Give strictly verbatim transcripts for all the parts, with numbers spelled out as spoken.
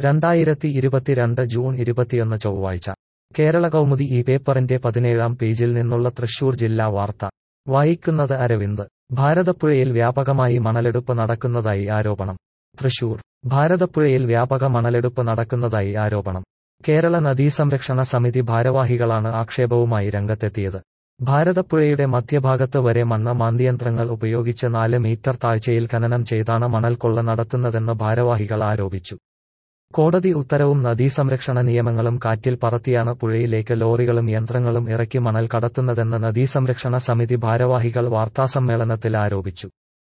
രണ്ടായിരത്തി ഇരുപത്തിരണ്ട് ജൂൺ ഇരുപത്തിയൊന്ന് ചൊവ്വാഴ്ച കേരള കൗമുദി ഈ പേപ്പറിന്റെ പതിനേഴാം പേജിൽ നിന്നുള്ള തൃശൂർ ജില്ലാ വാർത്ത വായിക്കുന്നത് അരവിന്ദ്. ഭാരതപ്പുഴയിൽ വ്യാപകമായി മണലെടുപ്പ് നടക്കുന്നതായി ആരോപണം. തൃശൂർ. ഭാരതപ്പുഴയിൽ വ്യാപക മണലെടുപ്പ് നടക്കുന്നതായി ആരോപണം. കേരള നദീസംരക്ഷണ സമിതി ഭാരവാഹികളാണ് ആക്ഷേപവുമായി രംഗത്തെത്തിയത്. ഭാരതപ്പുഴയുടെ മധ്യഭാഗത്ത് വരെ മണ്ണ് മാന്തിയന്ത്രങ്ങൾ ഉപയോഗിച്ച് നാല് മീറ്റർ താഴ്ചയിൽ ഖനനം ചെയ്താണ് മണൽ കൊള്ള നടത്തുന്നതെന്ന് ഭാരവാഹികൾ ആരോപിച്ചു. കോടതി ഉത്തരവും നദീസംരക്ഷണ നിയമങ്ങളും കാറ്റിൽ പറത്തിയാണ് പുഴയിലേക്ക് ലോറികളും യന്ത്രങ്ങളും ഇറക്കി മണൽ കടത്തുന്നതെന്ന് നദീസംരക്ഷണ സമിതി ഭാരവാഹികൾ വാർത്താസമ്മേളനത്തിൽ ആരോപിച്ചു.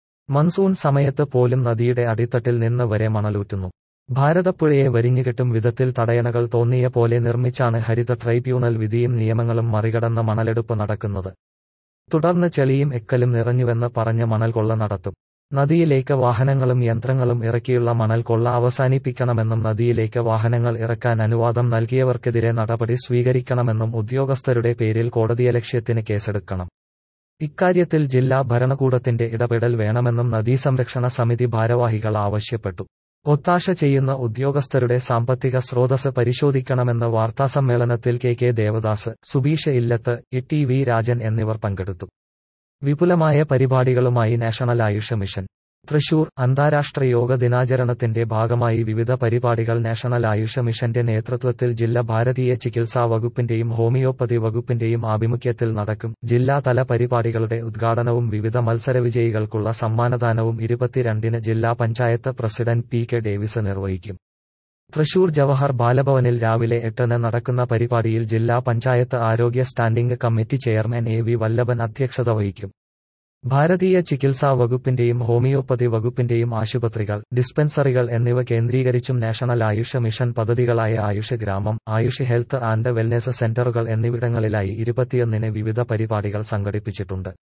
മൺസൂൺ സമയത്ത് പോലും നദിയുടെ അടിത്തട്ടിൽ നിന്ന് വരെ മണലൂറ്റുന്നു. ഭാരതപ്പുഴയെ വരിഞ്ഞുകെട്ടും വിധത്തിൽ തടയണകൾ തോന്നിയ പോലെ നിർമ്മിച്ചാണ് ഹരിത ട്രൈബ്യൂണൽ വിധിയും നിയമങ്ങളും മറികടന്ന് മണലെടുപ്പ് നടക്കുന്നത്. തുടർന്ന് ചെളിയും എക്കലും നിറഞ്ഞുവെന്ന് പറഞ്ഞ് മണൽ കൊള്ള നടത്തും. നദിയിലേക്ക് വാഹനങ്ങളും യന്ത്രങ്ങളും ഇറക്കിയുള്ള മണൽ കൊള്ള അവസാനിപ്പിക്കണമെന്നും നദിയിലേക്ക് വാഹനങ്ങൾ ഇറക്കാൻ അനുവാദം നൽകിയവർക്കെതിരെ നടപടി സ്വീകരിക്കണമെന്നും ഉദ്യോഗസ്ഥരുടെ പേരിൽ കോടതിയലക്ഷ്യത്തിന് കേസെടുക്കണം. ഇക്കാര്യത്തിൽ ജില്ലാ ഭരണകൂടത്തിന്റെ ഇടപെടൽ വേണമെന്നും നദീസംരക്ഷണ സമിതി ഭാരവാഹികൾ ആവശ്യപ്പെട്ടു. ഒത്താശ ചെയ്യുന്ന ഉദ്യോഗസ്ഥരുടെ സാമ്പത്തിക സ്രോതസ് പരിശോധിക്കണമെന്ന് വാർത്താസമ്മേളനത്തിൽ കെ കെ ദേവദാസ്, സുബീഷ് ഇല്ലത്ത്, ഇ ടി വി രാജൻ എന്നിവർ പങ്കെടുത്തു. വിപുലമായ പരിപാടികളുമായി നാഷണൽ ആയുഷ് മിഷൻ. തൃശൂർ. അന്താരാഷ്ട്ര യോഗ ദിനാചരണത്തിന്റെ ഭാഗമായി വിവിധ പരിപാടികൾ നാഷണൽ ആയുഷ് മിഷന്റെ നേതൃത്വത്തിൽ ജില്ലാ ഭാരതീയ ചികിത്സാ വകുപ്പിന്റെയും ഹോമിയോപ്പതി വകുപ്പിന്റെയും ആഭിമുഖ്യത്തിൽ നടക്കും. ജില്ലാതല പരിപാടികളുടെ ഉദ്ഘാടനവും വിവിധ മത്സരവിജയികൾക്കുള്ള സമ്മാനദാനവും ഇരുപത്തിരണ്ടിന് ജില്ലാ panchayat president P K Davis നിർവഹിക്കും. തൃശൂർ ജവഹർ ബാലഭവനിൽ രാവിലെ എട്ടിന് നടക്കുന്ന പരിപാടിയിൽ ജില്ലാ പഞ്ചായത്ത് ആരോഗ്യ standing committee chairman A V Vallabhan അധ്യക്ഷത വഹിക്കും. ഭാരതീയ ചികിത്സാ വകുപ്പിന്റെയും ഹോമിയോപ്പതി വകുപ്പിന്റെയും ആശുപത്രികൾ, ഡിസ്പെൻസറികൾ എന്നിവ കേന്ദ്രീകരിച്ചും നാഷണൽ ആയുഷ് മിഷൻ പദ്ധതികളായ ആയുഷ് ഗ്രാമം, ആയുഷ് ഹെൽത്ത് ആൻഡ് വെൽനെസ് സെന്ററുകൾ എന്നിവിടങ്ങളിലായി ഇരുപത്തിയൊന്നിന് വിവിധ പരിപാടികൾ സംഘടിപ്പിച്ചിട്ടുണ്ട്.